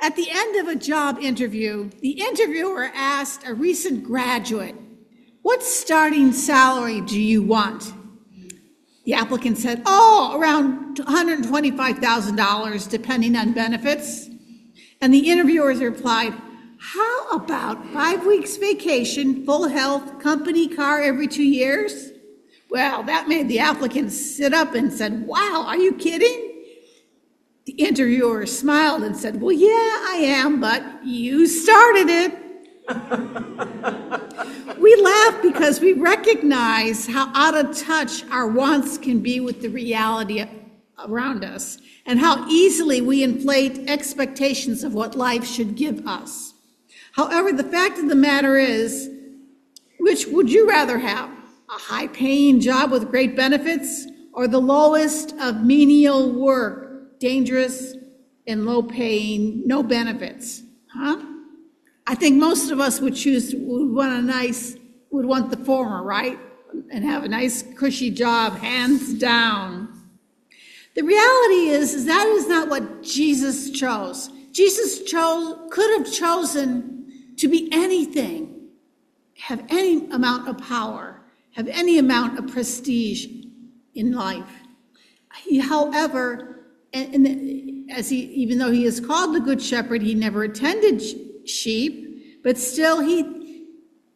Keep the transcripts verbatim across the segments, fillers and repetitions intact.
At the end of a job interview, the interviewer asked a recent graduate, "What starting salary do you want?" The applicant said, "Oh, around one hundred twenty-five thousand dollars, depending on benefits." And the interviewers replied, "How about five weeks vacation, full health, company car every two years?" Well, that made the applicant sit up and said, "Wow, are you kidding?" The interviewer smiled and said, "Well, yeah, I am, but you started it." We laugh because we recognize how out of touch our wants can be with the reality around us, and how easily we inflate expectations of what life should give us. However, the fact of the matter is, which would you rather have? A high-paying job with great benefits, or the lowest of menial work, dangerous and low-paying, no benefits? Huh? I think most of us would choose, would want a nice, would want the former, right? And have a nice cushy job, hands down. The reality is, is that is not what Jesus chose. Jesus chose, could have chosen to be anything, have any amount of power, have any amount of prestige in life. He, however, and, and as he, even though he is called the Good Shepherd, he never attended sheep, but still he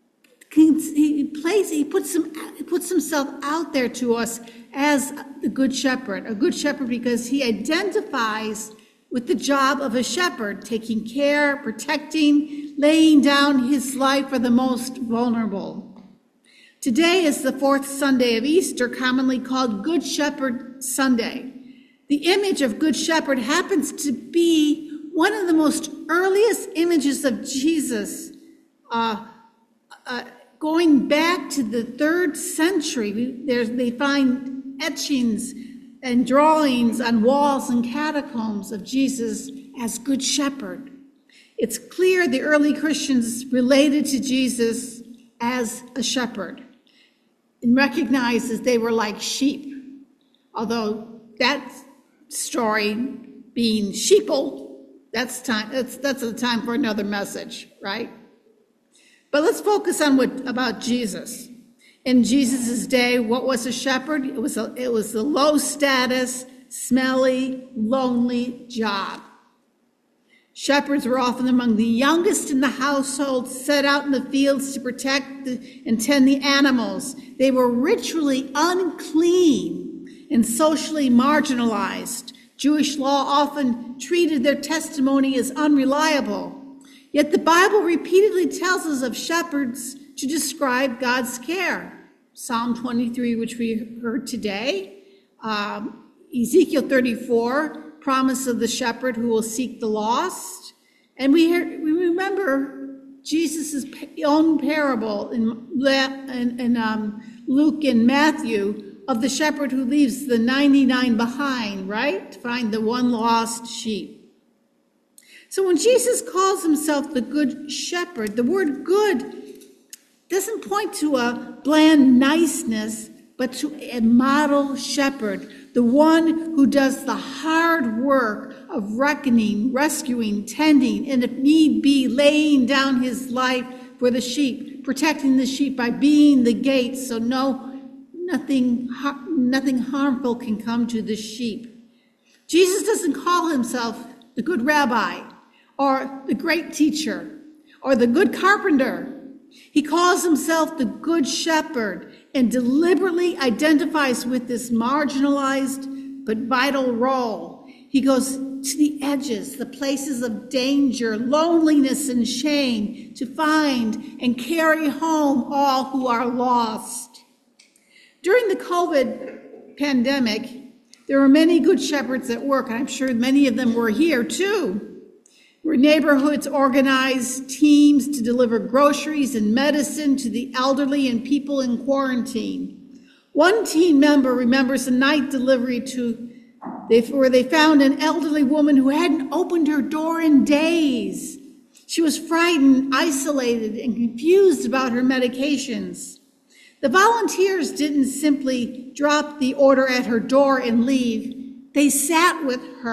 he plays he puts him he puts himself out there to us as the Good Shepherd, a good shepherd because he identifies with the job of a shepherd, taking care, protecting, laying down his life for the most vulnerable. Today is the fourth Sunday of Easter, commonly called Good Shepherd Sunday. The image of Good Shepherd happens to be one of the most earliest images of Jesus, uh, uh, going back to the third century. There's, they find etchings and drawings on walls and catacombs of Jesus as Good Shepherd. It's clear the early Christians related to Jesus as a shepherd and recognized as they were like sheep, although that story being sheeple, that's time that's that's a time for another message, right? But let's focus on what about Jesus. In Jesus' day, what was a shepherd? It was a, it was a low status, smelly, lonely job. Shepherds were often among the youngest in the household, set out in the fields to protect the, and tend the animals. They were ritually unclean and socially marginalized. Jewish law often treated their testimony as unreliable. Yet the Bible repeatedly tells us of shepherds to describe God's care. Psalm twenty-three, which we heard today, um, Ezekiel thirty-four, promise of the shepherd who will seek the lost. And we, hear, we remember Jesus' own parable in, in, in um, Luke and Matthew of the shepherd who leaves the ninety-nine behind, right? To find the one lost sheep. So when Jesus calls himself the Good Shepherd, the word good doesn't point to a bland niceness, but to a model shepherd, the one who does the hard work of reckoning, rescuing, tending, and if need be, laying down his life for the sheep, protecting the sheep by being the gate so no nothing, nothing harmful can come to the sheep. Jesus doesn't call himself the good rabbi or the great teacher or the good carpenter. He calls himself the Good Shepherd and deliberately identifies with this marginalized but vital role. He goes to the edges, the places of danger, loneliness, and shame to find and carry home all who are lost. During the COVID pandemic, there were many good shepherds at work, and I'm sure many of them were here too. Where neighborhoods organized teams to deliver groceries and medicine to the elderly and people in quarantine. One team member remembers a night delivery to they, where they found an elderly woman who hadn't opened her door in days. She was frightened, isolated, and confused about her medications. The volunteers didn't simply drop the order at her door and leave. They sat with her,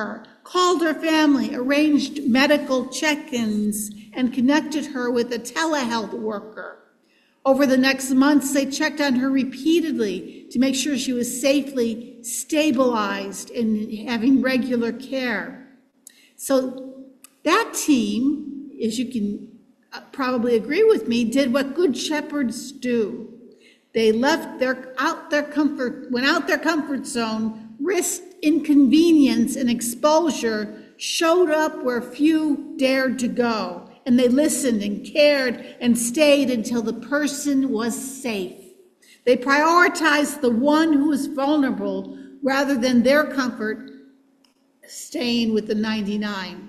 called her family, arranged medical check-ins, and connected her with a telehealth worker. Over the next months, they checked on her repeatedly to make sure she was safely stabilized and having regular care. So that team, as you can probably agree with me, did what good shepherds do. They left their out their comfort, went out their comfort zone, risked inconvenience and exposure, showed up where few dared to go, and they listened and cared and stayed until the person was safe. They prioritized the one who was vulnerable rather than their comfort, staying with the ninety-nine.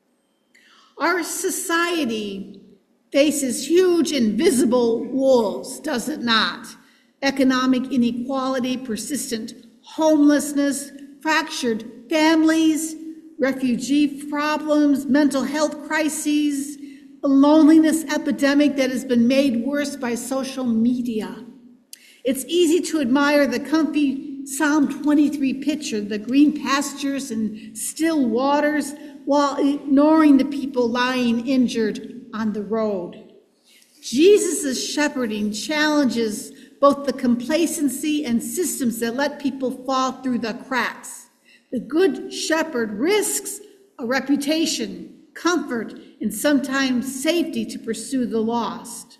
Our society faces huge invisible wolves, does it not? Economic inequality, persistent homelessness, fractured families, refugee problems, mental health crises, a loneliness epidemic that has been made worse by social media. It's easy to admire the comfy Psalm twenty-three picture, the green pastures and still waters, while ignoring the people lying injured on the road. Jesus' shepherding challenges both the complacency and systems that let people fall through the cracks. The good shepherd risks a reputation, comfort, and sometimes safety to pursue the lost.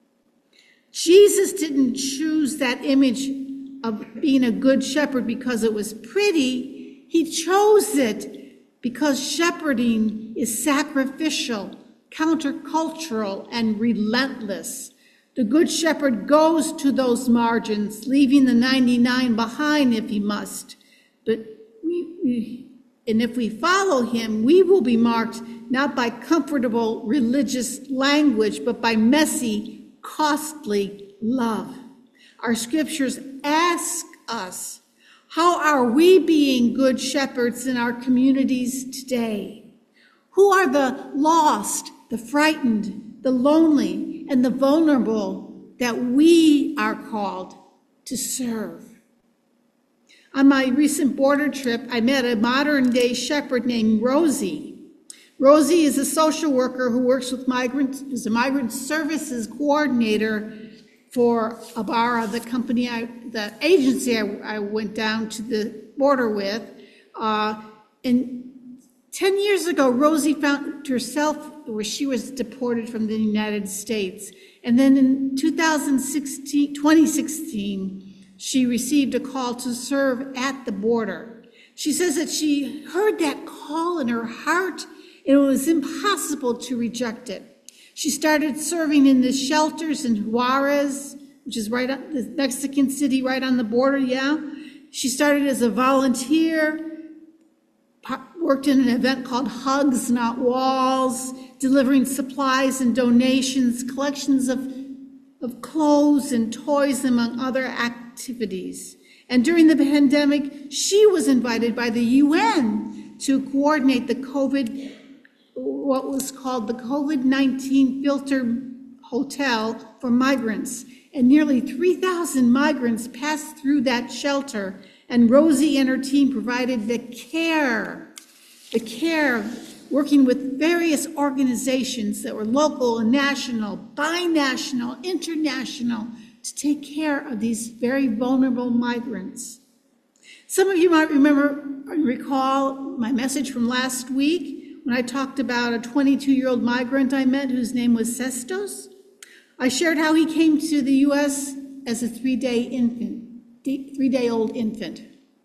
Jesus didn't choose that image of being a good shepherd because it was pretty. He chose it because shepherding is sacrificial, countercultural, and relentless. The good shepherd goes to those margins, leaving the ninety-nine behind if he must. But we, we, and if we follow him, we will be marked not by comfortable religious language, but by messy, costly love. Our scriptures ask us, how are we being good shepherds in our communities today? Who are the lost, the frightened, the lonely, and the vulnerable that we are called to serve? On my recent border trip, I met a modern-day shepherd named Rosie. Rosie is a social worker who works with migrants, is a migrant services coordinator for Abara, the company, I, the agency I, I went down to the border with. Uh, and ten years ago, Rosie found herself where she was deported from the United States. And then in two thousand sixteen, twenty sixteen, she received a call to serve at the border. She says that she heard that call in her heart, and it was impossible to reject it. She started serving in the shelters in Juarez, which is right on the Mexican city right on the border, yeah. She started as a volunteer, worked in an event called Hugs Not Walls, delivering supplies and donations, collections of, of clothes and toys, among other activities. And during the pandemic, she was invited by the U N to coordinate the COVID, what was called the COVID nineteen Filter Hotel for migrants. And nearly three thousand migrants passed through that shelter, and Rosie and her team provided the care, the care, working with various organizations that were local and national, binational, international, to take care of these very vulnerable migrants. Some of you might remember or recall my message from last week when I talked about a twenty-two-year-old migrant I met whose name was Sestos. I shared how he came to the U S as a three-day infant, three-day-old infant.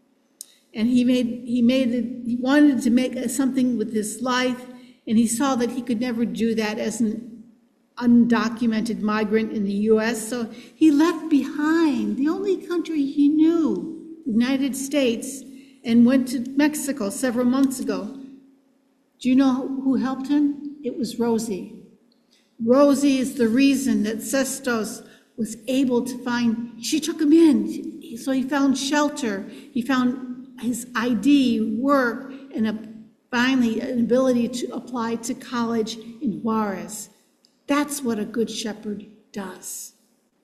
And he made, he made it, he wanted to make something with his life, and he saw that he could never do that as an undocumented migrant in the U S, so he left behind the only country he knew, the United States, and went to Mexico several months ago. Do you know who helped him? It was Rosie. Rosie is the reason that Sestos was able to find, she took him in, so he found shelter, he found his I D, work, and a, finally an ability to apply to college in Juarez. That's what a good shepherd does.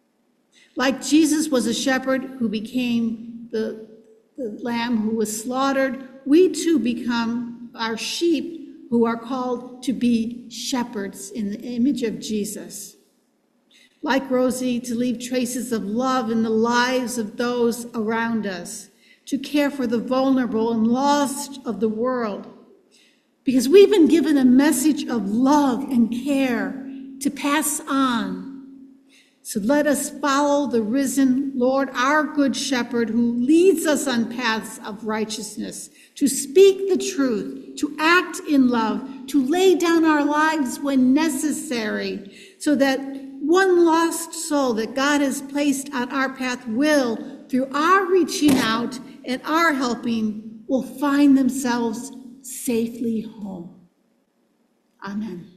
Like Jesus was a shepherd who became the, the lamb who was slaughtered, we too become our sheep who are called to be shepherds in the image of Jesus. Like Rosie, to leave traces of love in the lives of those around us, to care for the vulnerable and lost of the world, because we've been given a message of love and care to pass on. So let us follow the risen Lord, our good shepherd, who leads us on paths of righteousness, to speak the truth, to act in love, to lay down our lives when necessary, so that one lost soul that God has placed on our path will, through our reaching out and our helping, will find themselves safely home. Amen.